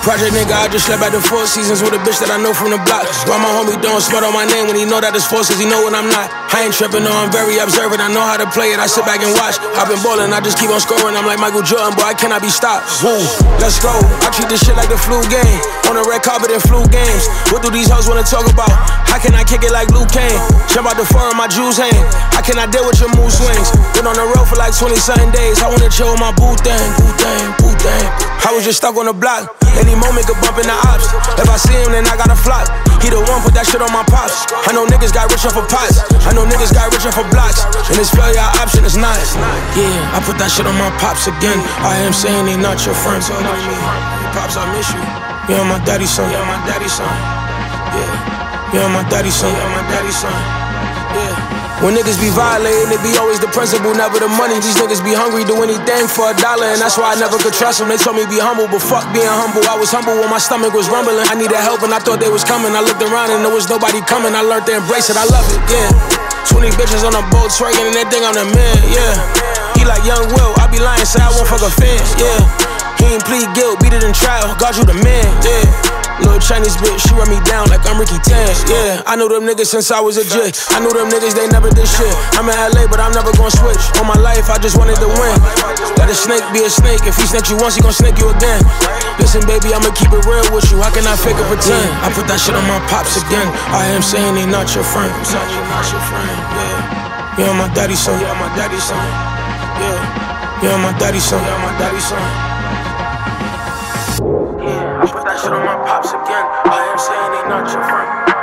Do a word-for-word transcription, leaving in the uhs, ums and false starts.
Project nigga, I just slept at the Four Seasons with a bitch that I know from the block. Why my homie don't smut on my name when he know that it's force, cause he know what I'm not. I ain't tripping, no, I'm very observant, I know how to play it, I sit back and watch. I've been ballin', I just keep on scoring, I'm like Michael Jordan, boy, I cannot be stopped. Woo, let's go, I treat this shit like the flu game. On the red carpet and flu games. What do these hoes wanna talk about? How can I kick it like Luke Kane? Jump out the foreign, my jewels hang. I cannot deal with your mood swings. Been on the road for like twenty-something days. I wanna chill with my boo thing, boo thing, boo thing. I was just stuck on the block. Any moment could bump in the ops. If I see him, then I gotta flop. He the one, put that shit on my pops. I know niggas got rich off of pots. I know niggas got rich off of blocks. And this failure option is not. Yeah, I put that shit on my pops again. I am saying they not your friends. Pops, I miss you. You're my daddy's son. You're my daddy's son. Yeah. You're my daddy's son. You're my daddy's son. Yeah. When niggas be violating, it be always the principle, never the money. These niggas be hungry, do anything for a dollar, and that's why I never could trust them. They told me be humble, but fuck being humble. I was humble when my stomach was rumbling. I needed help and I thought they was coming. I looked around and there was nobody coming. I learned to embrace it, I love it, yeah. twenty bitches on a boat twerking and they think I'm the man, yeah. He like Young Will, I be lying, say I won't fuck a fan, yeah. He ain't plead guilt, beat it in trial, God you the man, yeah. Little Chinese bitch, she run me down like I'm Ricky Tan, yeah. I knew them niggas since I was a J. I knew them niggas, they never did shit. I'm in L A, but I'm never gonna switch. All my life, I just wanted to win. Let a snake be a snake. If he snaked you once, he gon' snake you again. Listen, baby, I'ma keep it real with you. How can I fake or pretend? I put that shit on my pops again. I am saying they not your friend. Not your friend, yeah. You're my daddy's son. You're my daddy's son. Yeah. You're my daddy's son. You're my daddy's son. Yeah, I put that shit on my pops again. I am saying they not your friend.